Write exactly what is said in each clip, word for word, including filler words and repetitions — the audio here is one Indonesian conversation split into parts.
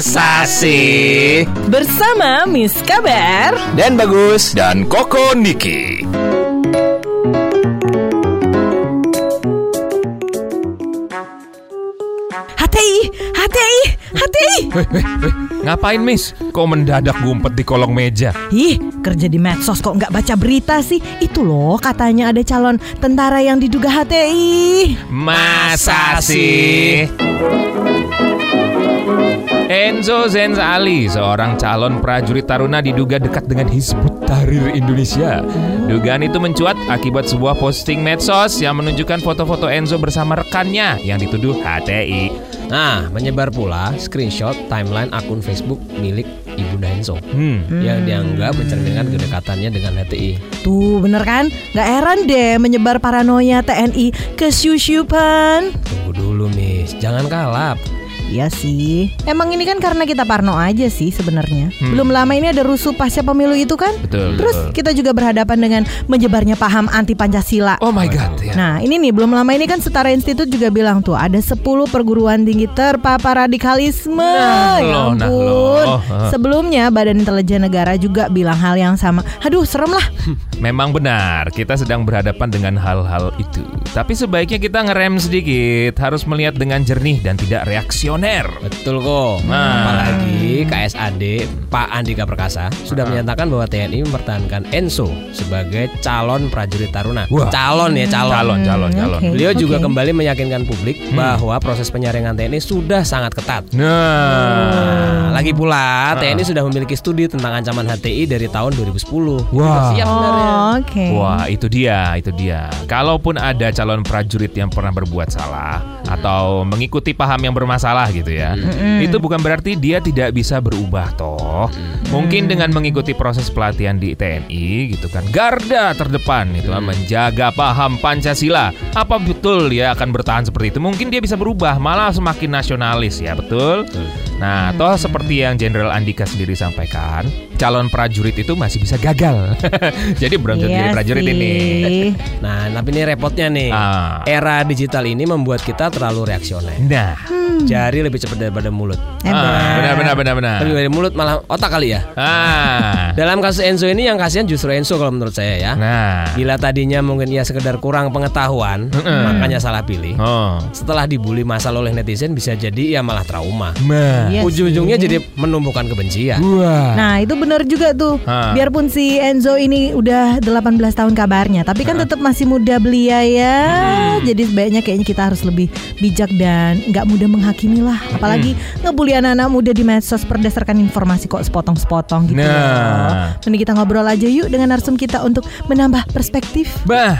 Masa sih? Bersama Miss Kabar Dan Bagus Dan Koko Niki. H T I, H T I, H T I. Weh, weh, weh. Ngapain Miss? Kok mendadak ngumpet di kolong meja? Ih, kerja di medsos kok nggak baca berita sih? Itu loh katanya ada calon tentara yang diduga H T I. Masa sih? Enzo Zenzali, seorang calon prajurit taruna diduga dekat dengan Hizbut Tahrir Indonesia. Dugaan itu mencuat akibat sebuah posting medsos yang menunjukkan foto-foto Enzo bersama rekannya yang dituduh H T I. Nah, menyebar pula screenshot timeline akun Facebook milik Ibunda Enzo hmm. yang dianggap mencerminkan kedekatannya dengan H T I. Tuh bener kan? Gak heran deh menyebar paranoia T N I kesyusyupan. Tunggu dulu Miss, jangan kalap. Iya sih. Emang ini kan karena kita parno aja sih sebenarnya. Hmm. Belum lama ini ada rusuh pasca pemilu itu kan? Betul. Terus betul. kita juga berhadapan dengan menyebarnya paham anti Pancasila. Oh my god. Ya. Nah, ini nih belum lama ini kan Setara Institut juga bilang tuh ada sepuluh perguruan tinggi terpapar radikalisme. Nah, ya loh, ampun. nah, loh. Sebelumnya Badan Intelijen Negara juga bilang hal yang sama. Aduh, serem lah. Memang benar, kita sedang berhadapan dengan hal-hal itu. Tapi sebaiknya kita ngerem sedikit, harus melihat dengan jernih dan tidak reaksioner. Betul kok. Nah. Apalagi K S A D Pak Andika Perkasa sudah nah. menyatakan bahwa T N I mempertahankan Enzo sebagai calon prajurit taruna. Wah. Calon ya calon. Calon, calon, calon. Okay. Beliau okay. juga kembali meyakinkan publik hmm. bahwa proses penyaringan T N I sudah sangat ketat. Nah, nah lagi pula nah. T N I sudah memiliki studi tentang ancaman H T I dari tahun dua ribu sepuluh. Wah. Siap sebenarnya. Oh, okay. Wah, itu dia, itu dia. Kalaupun ada calon prajurit yang pernah berbuat salah hmm. atau mengikuti paham yang bermasalah gitu ya. Hmm. Itu bukan berarti dia tidak bisa berubah toh. Hmm. Mungkin dengan mengikuti proses pelatihan di T N I gitu kan. Garda terdepan itu hmm. menjaga paham Pancasila. Apa betul dia akan bertahan seperti itu? Mungkin dia bisa berubah, malah semakin nasionalis ya, betul? Betul. Nah, toh seperti yang Jenderal Andika sendiri sampaikan, calon prajurit itu masih bisa gagal. Jadi belum iya jadi prajurit sih. ini. Nah, tapi ini repotnya nih. Ah. Era digital ini membuat kita terlalu reaksioner. Nah, hmm. jari lebih cepat daripada mulut. Ah, benar benar benar benar. Lebih dari mulut malah otak kali ya. Ah. Dalam kasus Enzo ini yang kasihan justru Enzo kalau menurut saya ya. Nah, bila tadinya mungkin ia sekedar kurang pengetahuan, mm-mm. makanya salah pilih. Oh. Setelah dibully massal oleh netizen bisa jadi ia malah trauma. Nah. Yes, ujung-ujungnya sih. Jadi menumbuhkan kebencian. Wah. Nah, itu benar juga tuh. Ha. Biarpun si Enzo ini udah delapan belas tahun kabarnya, tapi kan ha. tetap masih muda belia ya. Hmm. Jadi sebaiknya kayaknya kita harus lebih bijak dan nggak mudah menghakimi lah. Apalagi hmm. ngebully anak-anak muda di medsos berdasarkan informasi kok sepotong-sepotong gitu. Nah. Mending kita ngobrol aja yuk dengan narsum kita untuk menambah perspektif. Bah.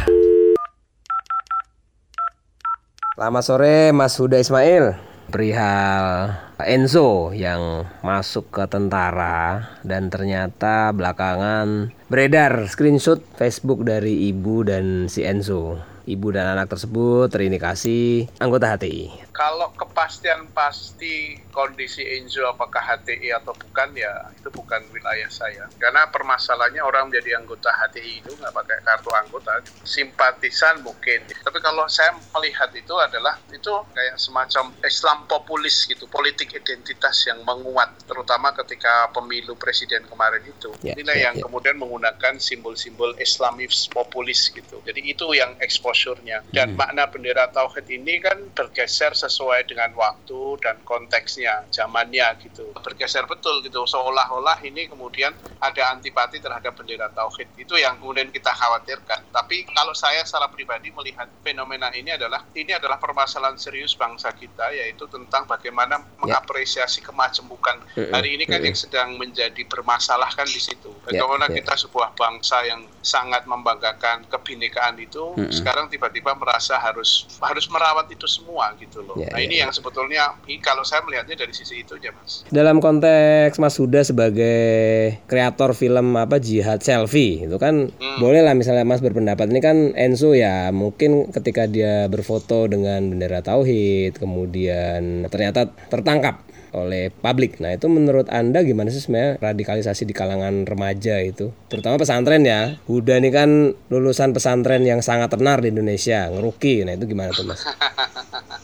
Selamat sore Mas Huda Ismail. Perihal Enzo yang masuk ke tentara dan ternyata belakangan beredar screenshot Facebook dari ibu dan si Enzo. Ibu dan anak tersebut terindikasi anggota H T I. Kalau kepastian pasti kondisi Enzo apakah H T I atau bukan, ya itu bukan wilayah saya. Karena permasalahannya orang menjadi anggota H T I itu nggak pakai kartu anggota, simpatisan mungkin. Tapi kalau saya melihat itu adalah itu kayak semacam Islam populis gitu, politik identitas yang menguat, terutama ketika pemilu presiden kemarin itu. Yeah, Inilah yeah, yang yeah. kemudian menggunakan simbol-simbol Islamis populis gitu. Jadi itu yang exposure-nya. Dan hmm. makna bendera tauhid ini kan bergeser sesuai dengan waktu dan konteksnya, zamannya gitu. Bergeser betul gitu, seolah-olah ini kemudian ada antipati terhadap bendera tauhid. Itu yang kemudian kita khawatirkan. Tapi kalau saya secara pribadi melihat fenomena ini adalah ini adalah permasalahan serius bangsa kita, yaitu tentang bagaimana mengapresiasi kemajemukan. Hari ini kan yang sedang menjadi bermasalah kan di situ. Bagaimana kita sebuah bangsa yang sangat membanggakan kebinekaan itu mm-hmm. sekarang tiba-tiba merasa harus harus merawat itu semua gitu loh. Yeah, nah yeah, ini yeah. yang sebetulnya kalau saya melihatnya dari sisi itu aja Mas. Dalam konteks Mas Huda sebagai kreator film apa Jihad Selfie itu kan hmm. boleh lah misalnya Mas berpendapat ini kan Enzo ya mungkin ketika dia berfoto dengan bendera tauhid kemudian ternyata tertangkap oleh publik. Nah itu menurut Anda gimana sih sebenarnya radikalisasi di kalangan remaja itu? Terutama pesantren ya. Huda ini kan lulusan pesantren yang sangat tenar di Indonesia, ngeruki. Nah itu gimana tuh Mas?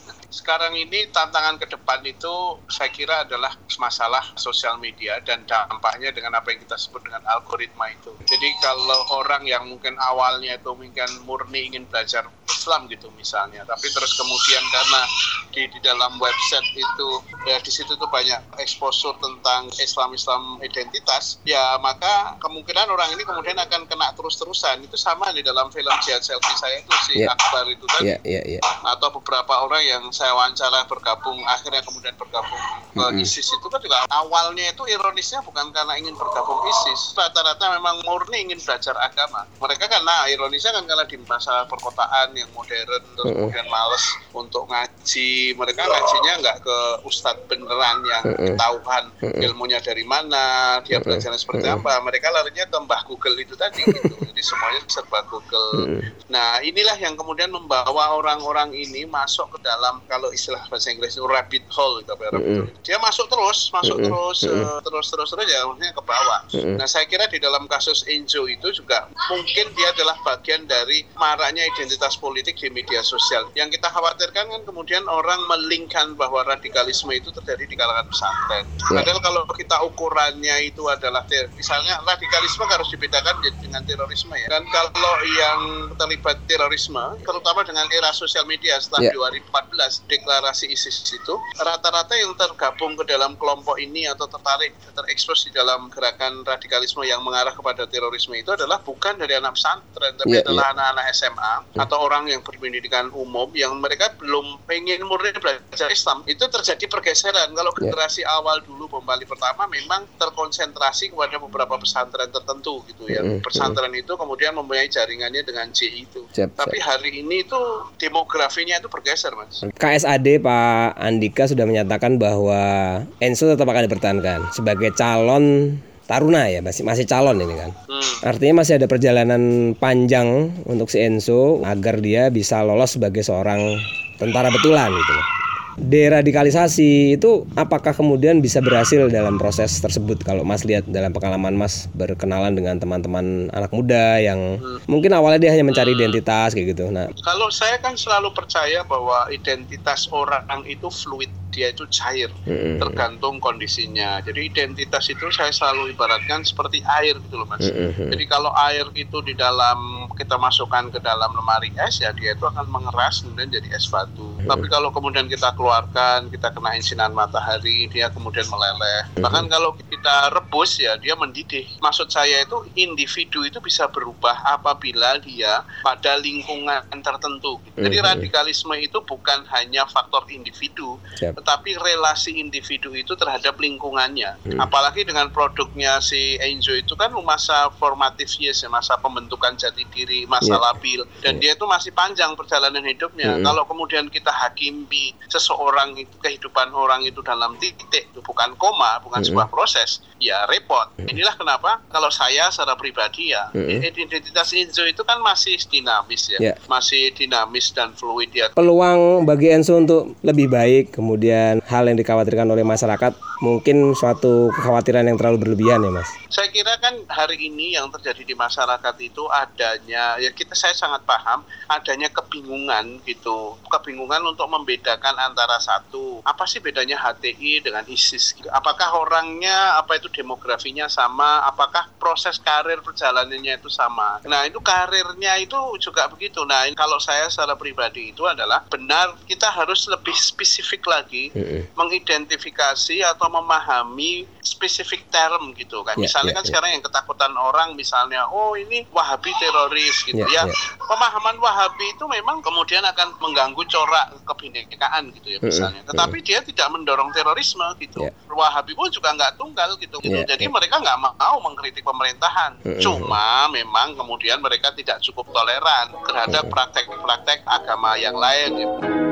sekarang ini tantangan ke depan itu saya kira adalah masalah sosial media dan dampaknya dengan apa yang kita sebut dengan algoritma itu. Jadi kalau orang yang mungkin awalnya itu mungkin murni ingin belajar Islam gitu misalnya, tapi terus kemudian karena di, di dalam website itu ya di situ tuh banyak exposure tentang Islam-Islam identitas, ya maka kemungkinan orang ini kemudian akan kena terus-terusan. Itu sama di dalam film Jihad Selfie saya itu si yeah. Akbar itu tadi, yeah, yeah, yeah. atau beberapa orang yang saya wawancara bergabung akhirnya kemudian bergabung ke mm-hmm. ISIS itu kan juga awalnya itu ironisnya bukan karena ingin bergabung ISIS, rata-rata memang murni ingin belajar agama. Mereka kan nah ironisnya kan karena di masa perkotaan yang modern terus mm-hmm. kemudian males untuk ngaji, mereka ngajinya nggak ke ustadz beneran yang ketahuan mm-hmm. ilmunya dari mana, dia belajarnya seperti mm-hmm. apa, mereka larinya ke Mbah Google itu tadi gitu. Jadi semuanya serba Google. Mm-hmm. Nah inilah yang kemudian membawa orang-orang ini masuk ke dalam, kalau istilah bahasa Inggris itu rabbit hole gitu, rabbit hole. Mm-hmm. Dia masuk terus, masuk mm-hmm. terus, mm-hmm. uh, terus terus terus ya, maksudnya ke bawah. Mm-hmm. Nah saya kira di dalam kasus Enzo itu juga mungkin dia adalah bagian dari maraknya identitas politik di media sosial. Yang kita khawatirkan kan kemudian orang melingkan bahwa radikalisme itu terjadi di kalangan pesantren. Yeah. Padahal kalau kita ukurannya itu adalah ter- misalnya radikalisme harus dibedakan dengan terorisme ya. Dan kalau yang terlibat terorisme, terutama dengan era sosial media setelah yeah. dua ribu empat belas deklarasi ISIS itu, rata-rata yang tergabung ke dalam kelompok ini atau tertarik terekspos di dalam gerakan radikalisme yang mengarah kepada terorisme itu adalah bukan dari anak pesantren, tapi yeah, adalah yeah. anak-anak S M A yeah. atau orang yang berpendidikan umum yang mereka belum pengen murni belajar Islam. Itu terjadi pergeseran. Kalau generasi yeah. awal dulu bom Bali pertama memang terkonsentrasi kepada beberapa pesantren tertentu gitu ya. Mm-hmm. Pesantren itu kemudian mempunyai jaringannya dengan J I itu. Siap, tapi siap. Hari ini itu demografinya itu bergeser, Mas. K S A D Pak Andika sudah menyatakan bahwa Enzo tetap akan dipertahankan sebagai calon taruna ya, masih masih calon ini kan. Hmm. Artinya masih ada perjalanan panjang untuk si Enzo agar dia bisa lolos sebagai seorang tentara betulan gitu loh. Deradikalisasi itu apakah kemudian bisa berhasil dalam proses tersebut kalau Mas lihat dalam pengalaman Mas berkenalan dengan teman-teman anak muda yang hmm. mungkin awalnya dia hanya mencari identitas kayak gitu. Nah, kalau saya kan selalu percaya bahwa identitas orang itu fluid, dia itu cair, hmm. tergantung kondisinya. Jadi identitas itu saya selalu ibaratkan seperti air gitu loh Mas. Hmm. Jadi kalau air itu di dalam kita masukkan ke dalam lemari es ya dia itu akan mengeras kemudian jadi es batu. Hmm. Tapi kalau kemudian kita keluar keluarkan, kita kenain sinar matahari, dia kemudian meleleh. Mm-hmm. Bahkan kalau kita rebus ya dia mendidih. Maksud saya itu individu itu bisa berubah apabila dia pada lingkungan tertentu. Mm-hmm. Jadi radikalisme itu bukan hanya faktor individu, yep. tetapi relasi individu itu terhadap lingkungannya. Mm-hmm. Apalagi dengan produknya si Enzo itu kan masa formatif yes, masa pembentukan jati diri, masa yep. labil, dan yep. dia itu masih panjang perjalanan hidupnya. Mm-hmm. Kalau kemudian kita hakimi sesuatu orang itu, kehidupan orang itu dalam titik, itu bukan koma, bukan mm-hmm. sebuah proses, ya repot. Mm-hmm. Inilah kenapa kalau saya secara pribadi ya, mm-hmm. identitas Enzo itu kan masih dinamis ya, yeah. masih dinamis dan fluid ya. Peluang bagi Enzo untuk lebih baik, kemudian hal yang dikhawatirkan oleh masyarakat, mungkin suatu kekhawatiran yang terlalu berlebihan ya Mas? Saya kira kan hari ini yang terjadi di masyarakat itu adanya, ya kita saya sangat paham, adanya kebingungan gitu, kebingungan untuk membedakan antara satu, apa sih bedanya H T I dengan ISIS? Apakah orangnya, apa itu demografinya sama? Apakah proses karir perjalanannya itu sama? Nah itu karirnya itu juga begitu. Nah kalau saya secara pribadi itu adalah benar kita harus lebih spesifik lagi mm-hmm. mengidentifikasi atau memahami spesifik term gitu kan. Yeah, misalnya yeah, kan yeah. sekarang yang ketakutan orang misalnya, oh ini Wahabi teroris gitu yeah, ya. Yeah. Pemahaman Wahabi itu memang kemudian akan mengganggu corak kebinekaan gitu ya. Misalnya, tetapi dia tidak mendorong terorisme gitu. Yeah. Wahabi pun juga nggak tunggal gitu. gitu. Yeah, Jadi yeah. mereka nggak mau mengkritik pemerintahan. Mm-hmm. Cuma memang kemudian mereka tidak cukup toleran terhadap mm-hmm. praktek-praktek agama yang lain. Gitu.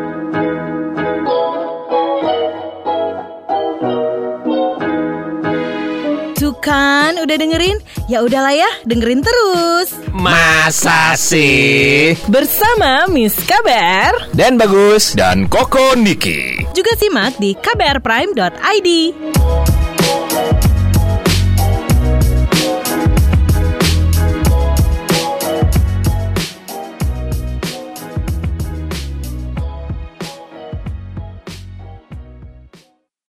Tuh kan, udah dengerin? Ya udahlah ya, dengerin terus. Masa sih? Bersama Miss Kabar dan Bagus dan Koko Niki. Juga simak di k b r prime dot i d.